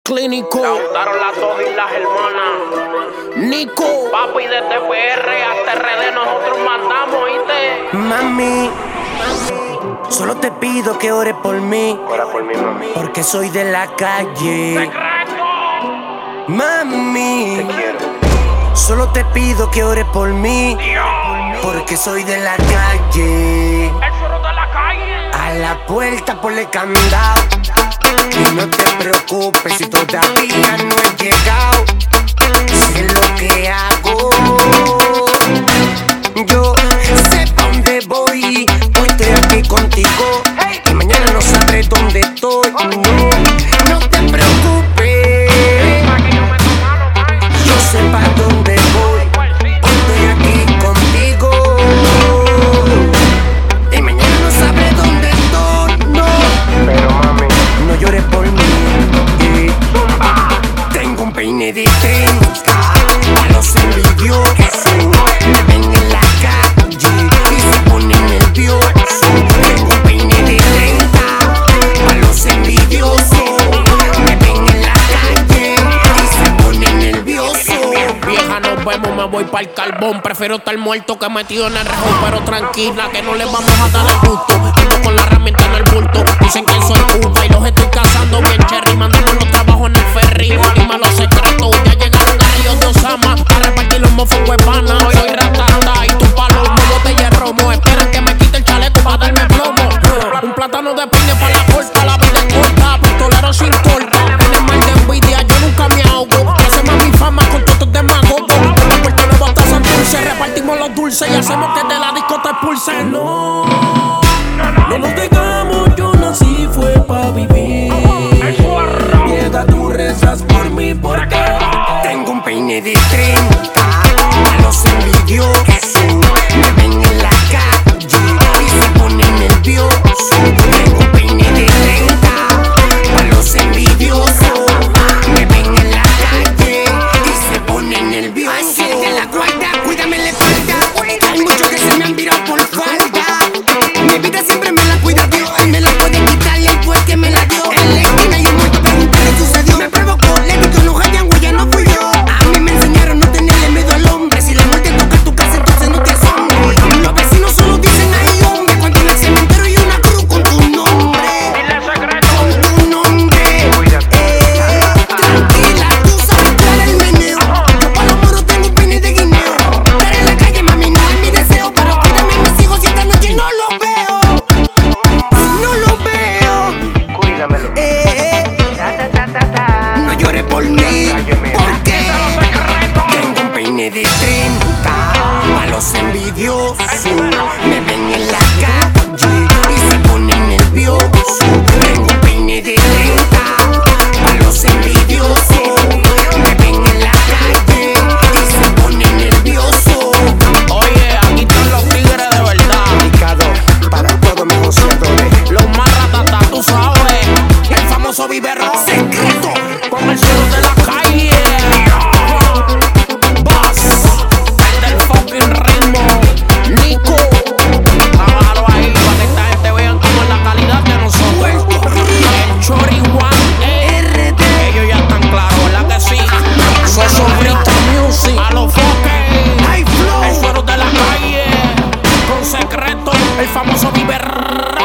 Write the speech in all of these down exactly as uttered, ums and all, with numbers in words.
Clínico. La untaron las dos islas hermanas. Nico. Papi, desde P R hasta R D nosotros mandamos, ¿oíste? Mami, solo te pido que ores por mí, Ora por mí, mami. porque soy de la calle. ¡Secreto! Mami, Te quiero. solo te pido que ores por mí, porque soy de la calle. El chorro de la calle. A la puerta ponle candado y no te preocupes si todavía no he llegado. Sé lo que hago, yo sé pa' dónde voy. Hoy estoy aquí contigo y mañana no sabré dónde estoy. No, no te preocupes, yo sé pa' dónde voy. Hoy estoy aquí contigo y mañana no sabré dónde estoy. No, Pero mami, no llores por mí. Tengo un peine de treinta a los envidiosos. Me ven en la calle y se ponen nerviosos. Tengo un peine de treinta a los envidiosos. Me ven en la calle y se ponen nerviosos. Vieja, nos vemos, me voy pa'l carbón. Prefiero estar muerto que metido en el rejón. Pero tranquila, que no les vamos a dar el gusto. Ando con la herramienta en el bulto. Dicen que soy puta y los estoy cazando bien cherry. Mandamos los trabajos en el ferry. Dime los secretos, ya llegaron a Río de Osama a repartir los mofos huevanas. Soy ratata y tu palo, un botella de romo. Esperan que me quite el chaleco para darme plomo. Un plátano de piña para la corta, la vida es corta. Pistolero sin corta. Tienes mal de envidia, yo nunca me ahogo. Que hacemos mi fama con todos demagogos. En la puerta no basta Santurce, repartimos los dulces y hacemos que de la disco te expulsen. No, no nos dejamos, yo nací fue pa' vivir. Piedad, tú rezas por mí porque Tengo un peine de treinta a los envidiosos. Me ven en la calle y se ponen nerviosos. Tengo un peine de treinta a los envidiosos. Me ven en la calle y se ponen nerviosos. Así de la guarda, cuídame la espalda. Hay muchos que se me han virado por falta. Mi vida siempre me la cuida Dios. Él me la puede quitar y él fue el que me la dio. En la esquina y el muerto pregunté qué sucedió. Me provocó, le vi que no hallan huella, no fui yo. A mí me enseñaron no tenerle miedo al hombre. Si la muerte toca tu casa, entonces no te asombres. Los vecinos solo dicen ay hombre, cuando en el cementerio hay una cruz con tu nombre. dile secreto. Con tu nombre. Eh, tranquila, tú sabes cuál es el meneo. Yo pa' los moros tengo un peine de guineo. Estar en la calle, mami, no es mi deseo. Pero cuídame mis hijos y esta noche no los veo. No los veo. Cuídamelo. Eh, no llores por mí, porque tengo un peine de treinta a los envidiosos. Me ven en la calle y se ponen nerviosos. Tengo un peine de treinta a los envidiosos. Me ven en la calle y se ponen nerviosos. oye, aquí están los tigres de verdad. Dedicado para todos mis joseadores. Los más ratatas, tú sabes. El famoso vivero secreto. Con el suelo de la calle. Boss, el del fucking ritmo. Nico, trabajalo ahí para que esta gente vean como es la calidad de nosotros. El Chori One R D. Ellos ya están claros, ¿verdad que sí? Soso Rita Music. A los foques. High flow. El suelo de la calle. Con secreto, el famoso vivero.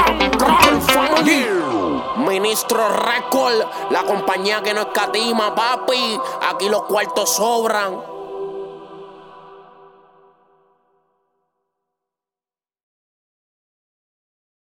Ministro Record, la compañía que no escatima, papi. Aquí los cuartos sobran.